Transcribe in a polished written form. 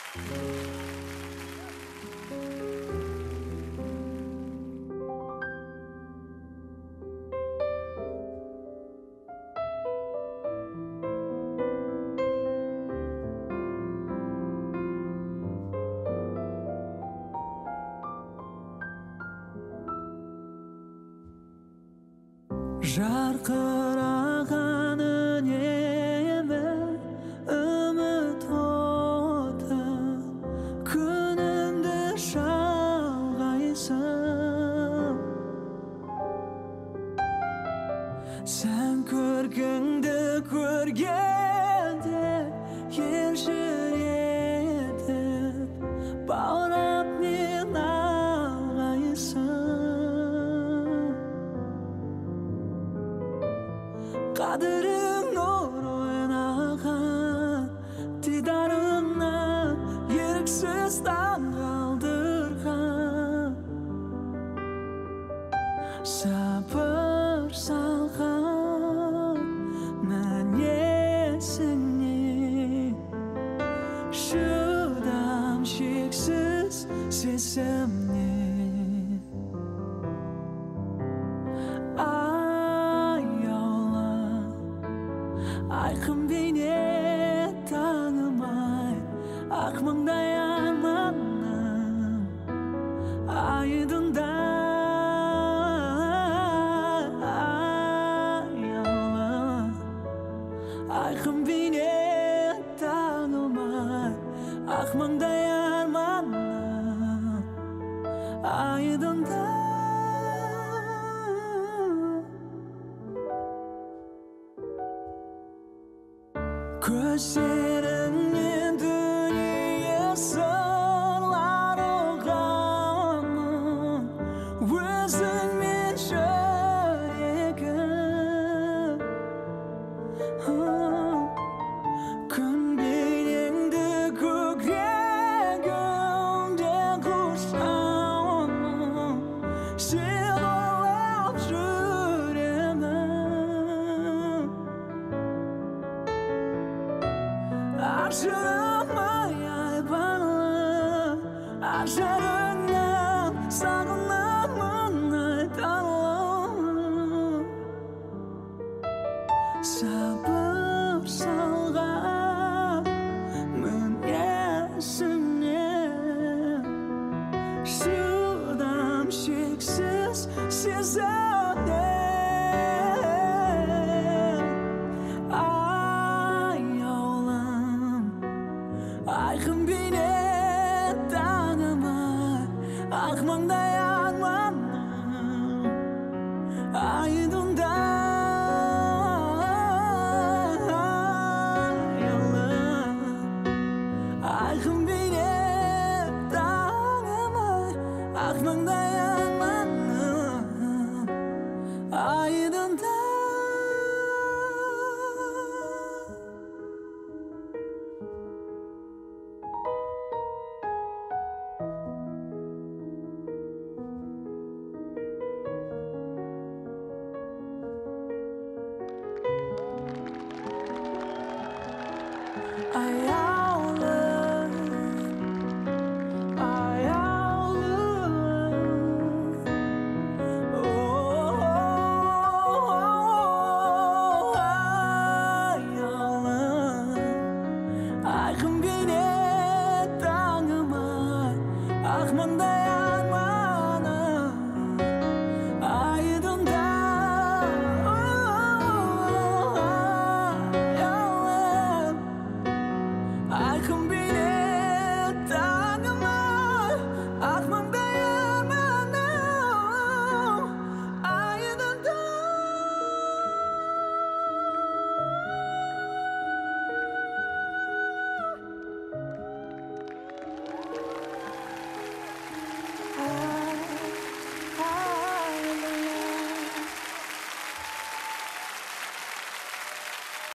жарқыраған үнемі үміт оты, күнімді шалғайсың. Сен көркіңді көргенде елжіретіп баурап мен алғайсың. Қадірің нұр ойнаған дидарыңнан еріксіз таңғалдырған. Сабыр салған мінезіңе, шыдам шексіз сезімнен. Айқын бейне таңым-ай, ақ маңдай арманым айдында. Айқын бейне таңым-ай, ақ маңдай арманым айдында. Көздеріңнен дүние сырлар ұғамын, өзің мен жүрегім. Күн бейнеңді көкірегімде құшамын, сен ойлап жүремін. Ажырамай айбарлы, ажарыңнан сағынамын айтарлым. Сабыр салған мінезіңе, шыдам шексіз сезімнен. Айқын бейне таңым-ай, ақ маңдай арманым айдында. Айқын бейне таңым-ай, ақ маңдай арманым айдында. Айқын бейне таңым-ай, ақ маңдай